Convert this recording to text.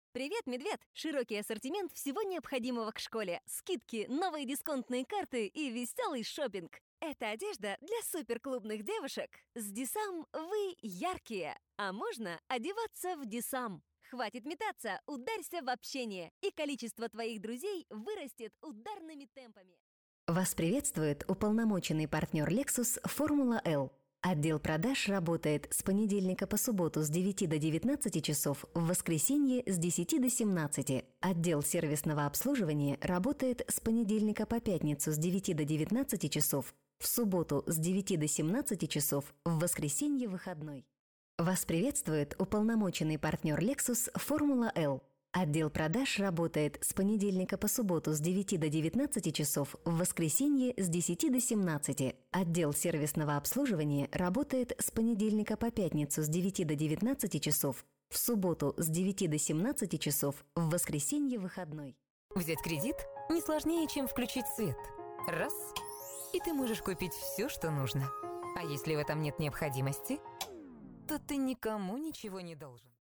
Привет, медведь! Широкий ассортимент всего необходимого к школе, скидки, новые дисконтные карты и веселый шопинг. Это одежда для суперклубных девушек. С Дисам вы яркие, а можно одеваться в Дисам. Хватит метаться, ударься в общение, и количество твоих друзей вырастет ударными темпами. Вас приветствует уполномоченный партнер Lexus «Формула L». Отдел продаж работает с понедельника по субботу с 9 до 19 часов, в воскресенье с 10 до 17. Отдел сервисного обслуживания работает с понедельника по пятницу с 9 до 19 часов, в субботу с 9 до 17 часов, в воскресенье выходной. Вас приветствует уполномоченный партнер Lexus «Формула L». Отдел продаж работает с понедельника по субботу с 9 до 19 часов, в воскресенье с 10 до 17. Отдел сервисного обслуживания работает с понедельника по пятницу с 9 до 19 часов, в субботу с 9 до 17 часов, в воскресенье выходной. Взять кредит не сложнее, чем включить свет. Раз – и ты можешь купить все, что нужно. А если в этом нет необходимости, то ты никому ничего не должен.